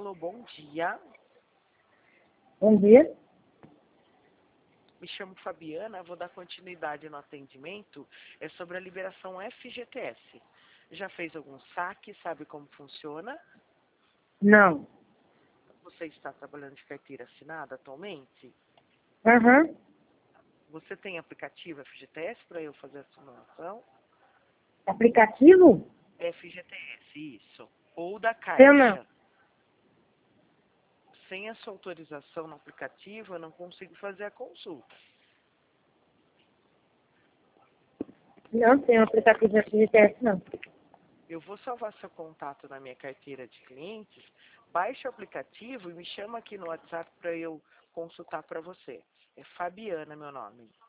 Alô, bom dia. Bom dia. Me chamo Fabiana, vou dar continuidade no atendimento. É sobre a liberação FGTS. Já fez algum saque? Sabe como funciona? Não. Você está trabalhando de carteira assinada atualmente? Aham. Você tem aplicativo FGTS para eu fazer a simulação? Aplicativo? FGTS, isso. Ou da Eu não. Caixa. Sem a sua autorização no aplicativo, eu não consigo fazer a consulta. Não tenho aplicativo de FGTS, não. Eu vou salvar seu contato na minha carteira de clientes, baixe o aplicativo e me chama aqui no WhatsApp para eu consultar para você. É Fabiana, meu nome.